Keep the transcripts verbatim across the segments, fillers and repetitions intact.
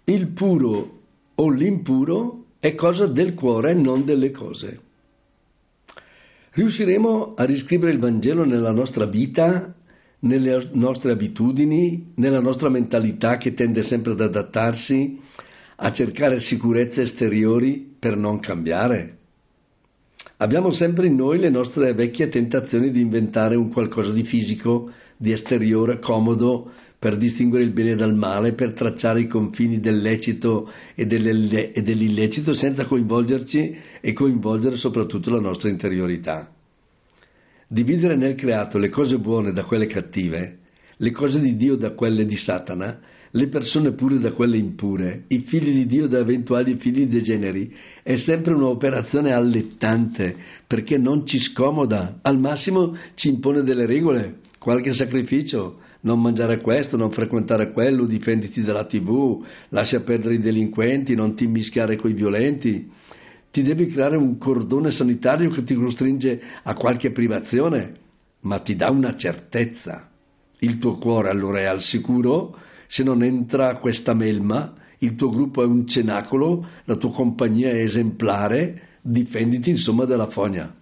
il puro o l'impuro è cosa del cuore, non delle cose. Riusciremo a riscrivere il Vangelo nella nostra vita, nelle nostre abitudini, nella nostra mentalità che tende sempre ad adattarsi, a cercare sicurezze esteriori per non cambiare? Abbiamo sempre in noi le nostre vecchie tentazioni di inventare un qualcosa di fisico, di esteriore, comodo, per distinguere il bene dal male, per tracciare i confini del lecito e dell'illecito senza coinvolgerci e coinvolgere soprattutto la nostra interiorità. Dividere nel creato le cose buone da quelle cattive, le cose di Dio da quelle di Satana, le persone pure da quelle impure, i figli di Dio da eventuali figli degeneri, è sempre un'operazione allettante, perché non ci scomoda, al massimo ci impone delle regole, qualche sacrificio, non mangiare questo, non frequentare quello, difenditi dalla tivù, lascia perdere i delinquenti, non ti mischiare coi violenti. Ti devi creare un cordone sanitario che ti costringe a qualche privazione, ma ti dà una certezza. Il tuo cuore allora è al sicuro, se non entra questa melma, il tuo gruppo è un cenacolo, la tua compagnia è esemplare, difenditi insomma dalla fogna.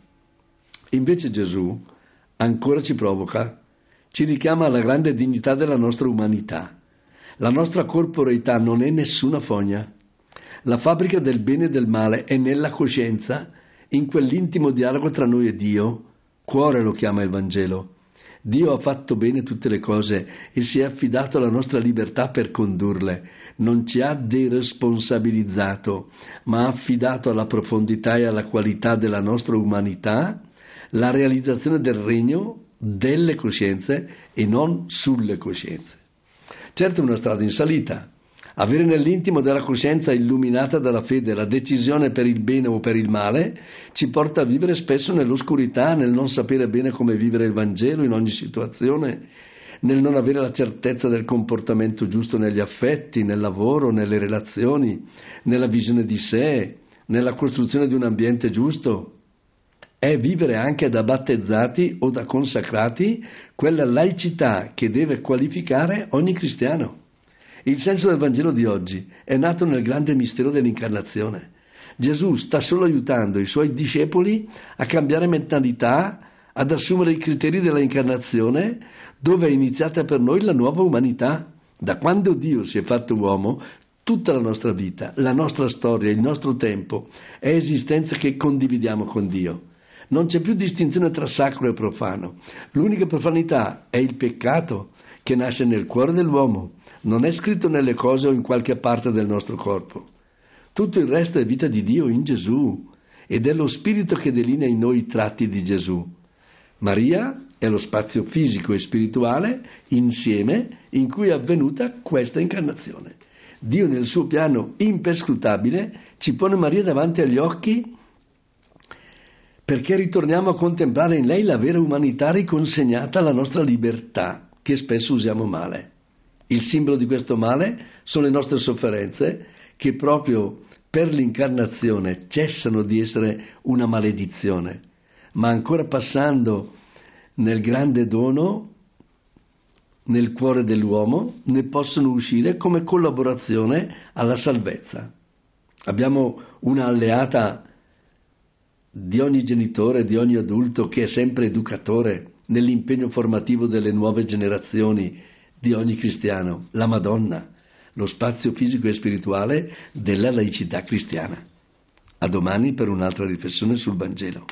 Invece Gesù ancora ci provoca, ci richiama alla grande dignità della nostra umanità. La nostra corporeità non è nessuna fogna. La fabbrica del bene e del male è nella coscienza, in quell'intimo dialogo tra noi e Dio. Cuore lo chiama il Vangelo. Dio ha fatto bene tutte le cose e si è affidato alla nostra libertà per condurle. Non ci ha deresponsabilizzato, ma ha affidato alla profondità e alla qualità della nostra umanità la realizzazione del regno delle coscienze e non sulle coscienze. Certo è una strada in salita. Avere nell'intimo della coscienza illuminata dalla fede la decisione per il bene o per il male ci porta a vivere spesso nell'oscurità, nel non sapere bene come vivere il Vangelo in ogni situazione, nel non avere la certezza del comportamento giusto negli affetti, nel lavoro, nelle relazioni, nella visione di sé, nella costruzione di un ambiente giusto. È vivere anche da battezzati o da consacrati quella laicità che deve qualificare ogni cristiano. Il senso del Vangelo di oggi è nato nel grande mistero dell'incarnazione. Gesù sta solo aiutando i suoi discepoli a cambiare mentalità, ad assumere i criteri della incarnazione, dove è iniziata per noi la nuova umanità. Da quando Dio si è fatto uomo, tutta la nostra vita, la nostra storia, il nostro tempo è esistenza che condividiamo con Dio. Non c'è più distinzione tra sacro e profano. L'unica profanità è il peccato che nasce nel cuore dell'uomo. Non è scritto nelle cose o in qualche parte del nostro corpo. Tutto il resto è vita di Dio in Gesù ed è lo Spirito che delinea in noi i tratti di Gesù. Maria è lo spazio fisico e spirituale insieme in cui è avvenuta questa incarnazione. Dio nel suo piano imperscrutabile ci pone Maria davanti agli occhi perché ritorniamo a contemplare in lei la vera umanità riconsegnata alla nostra libertà, che spesso usiamo male. Il simbolo di questo male sono le nostre sofferenze, che proprio per l'incarnazione cessano di essere una maledizione, ma ancora passando nel grande dono, nel cuore dell'uomo, ne possono uscire come collaborazione alla salvezza. Abbiamo una alleata di ogni genitore, di ogni adulto che è sempre educatore nell'impegno formativo delle nuove generazioni di ogni cristiano, la Madonna, lo spazio fisico e spirituale della laicità cristiana. A domani per un'altra riflessione sul Vangelo.